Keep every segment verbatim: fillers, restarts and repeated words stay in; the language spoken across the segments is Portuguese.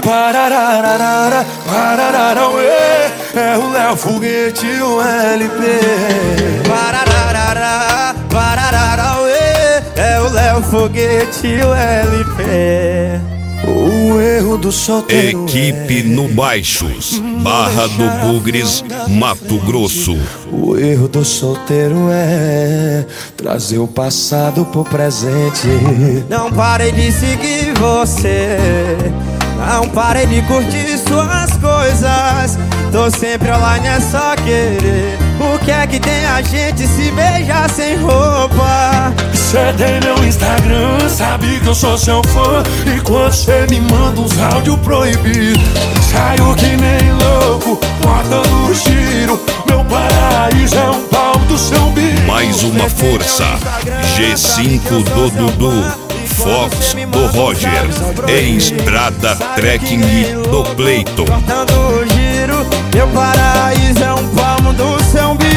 Parararara, pararara, ué, é o Léo Foguete, o L P. Parararara, pararara, ué, é o Léo Foguete, o L P. O erro do solteiro. Equipe é... no Baixos, Barra do Bugres, Mato Grosso. O erro do solteiro é trazer o passado pro presente. Não parei de seguir você, não parei de curtir suas coisas. Tô sempre online, é só querer. O que é que tem a gente se beijar sem roupa? Cê tem meu Instagram, sabe que eu sou seu fã. E quando cê me manda uns áudios proibidos, saio que nem louco, botando giro. Meu paraíso é um pau do seu umbigo. Mais uma força, G cinco do Dudu, Fox do Roger, e Estrada Trekking do Cleiton. Cortando giro, meu paraíso é um palmo do seu umbigo.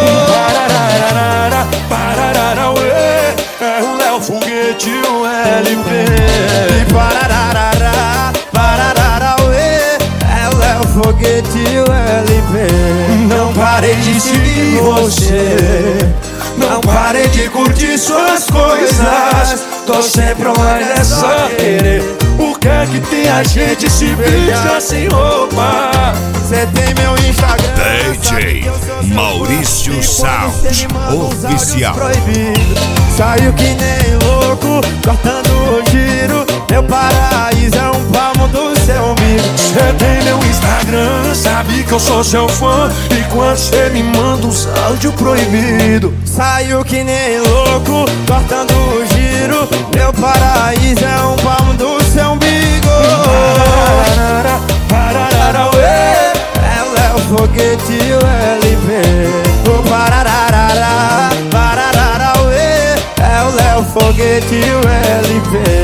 Parararara, pararara, ué, é o Léo Foguete, o L P. E parararara, pararara, ué, é o Léo Foguete, o L P. Não parei de seguir você, não parei de curtir suas coisas. Tô sempre online, é só querer. O que é que tem a gente se beija sem roupa? Cê tem meu Instagram, D J Maurício Sound Oficial. Saiu que nem louco, cortando o giro. Meu paraíso é um palmo do seu umbigo. Cê tem meu Instagram, sabe que eu sou seu fã. E quando cê me manda uns áudios proibidos, saiu que nem louco, cortando o giro. Meu paraíso é um palmo do seu umbigo. Pararara, pararara, ué, é o Léo Foguete, o L P. O pararara, pararara, ué, é o Léo Foguete, o L P.